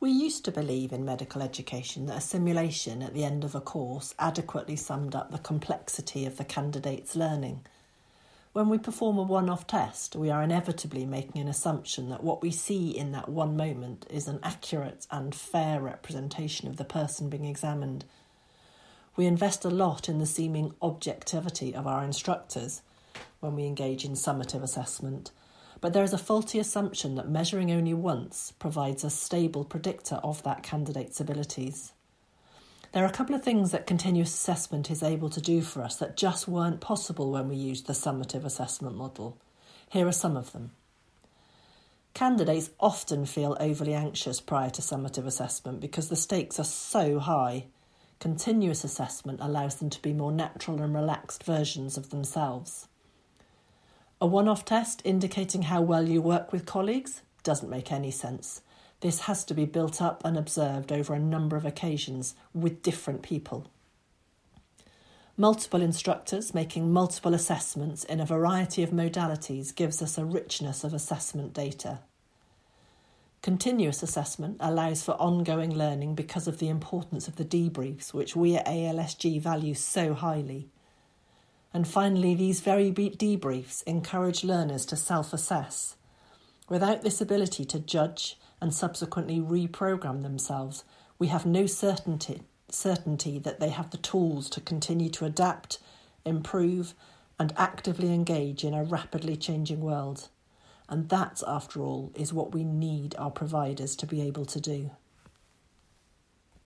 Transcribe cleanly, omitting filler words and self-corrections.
We used to believe in medical education that a simulation at the end of a course adequately summed up the complexity of the candidate's learning. When we perform a one-off test, we are inevitably making an assumption that what we see in that one moment is an accurate and fair representation of the person being examined. We invest a lot in the seeming objectivity of our instructors when we engage in summative assessment, but there is a faulty assumption that measuring only once provides a stable predictor of that candidate's abilities. There are a couple of things that continuous assessment is able to do for us that just weren't possible when we used the summative assessment model. Here are some of them. Candidates often feel overly anxious prior to summative assessment because the stakes are so high. Continuous assessment allows them to be more natural and relaxed versions of themselves. A one-off test indicating how well you work with colleagues doesn't make any sense. This has to be built up and observed over a number of occasions with different people. Multiple instructors making multiple assessments in a variety of modalities gives us a richness of assessment data. Continuous assessment allows for ongoing learning because of the importance of the debriefs, which we at ALSG value so highly. And finally, these very debriefs encourage learners to self-assess. Without this ability to judge and subsequently reprogram themselves, we have no certainty that they have the tools to continue to adapt, improve, and actively engage in a rapidly changing world. And that, after all, is what we need our providers to be able to do.